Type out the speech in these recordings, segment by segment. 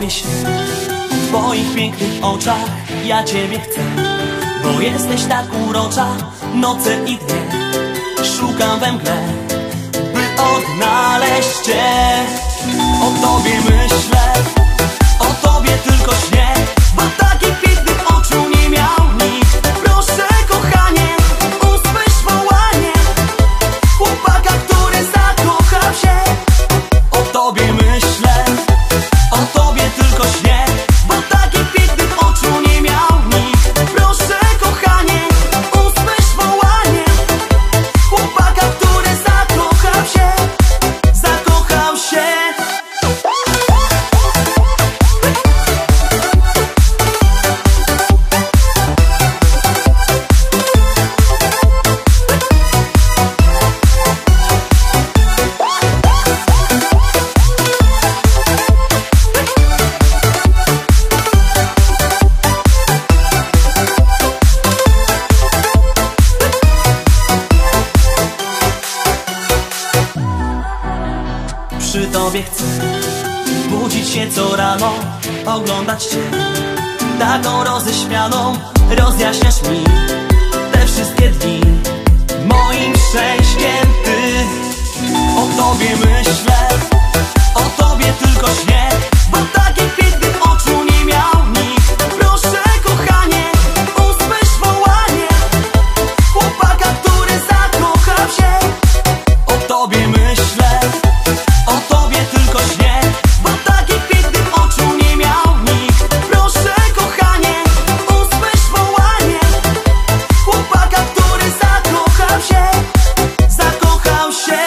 tobie się, w twoich pięknych oczach ja ciebie chcę, bo jesteś tak urocza, noce i dnie szukam we mgle, by odnaleźć cię. O tobie myślę, o tobie tylko śnię, bo takich pięknych oczu nie miał nikt. Proszę kochanie, usłysz wołanie chłopaka, który zakochał się. O tobie myślę, o tobie tylko śnię, bo takich pięknych oczu nie miał nikt. Proszę kochanie, usłysz wołanie chłopaka, który zakochał się, zakochał się. Przy tobie chcę budzić się co rano, oglądać cię taką roześmianą. Rozjaśniasz mi te wszystkie dni, moim szczęściem ty. O tobie myślę, o tobie tylko śnię, bo takich pięknych oczu nie miał nikt. Proszę kochanie, usłysz wołanie chłopaka, który zakochał się. O tobie myślę, o tobie tylko śnię, bo takich pięknych oczu nie miał nikt. Proszę kochanie, usłysz wołanie chłopaka, który zakochał się, zakochał się.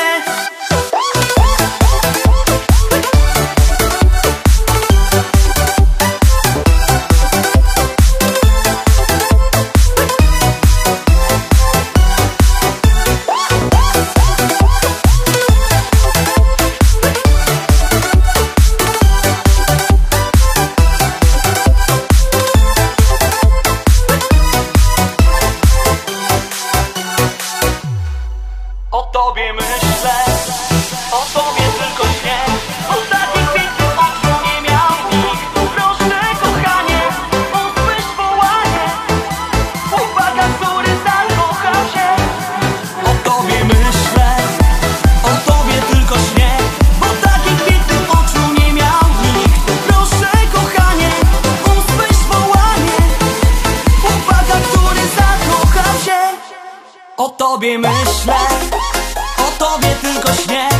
O tobie myślę, o tobie tylko śnię, bo takich pięknych oczu nie miał nikt. Proszę kochanie, usłysz wołanie chłopaka, który zakochał się. O tobie myślę, o tobie tylko śnię, bo takich pięknych oczu nie miał nikt. Proszę kochanie, usłysz wołanie chłopaka, który zakochał się. O tobie myślę, o tobie tylko śnię.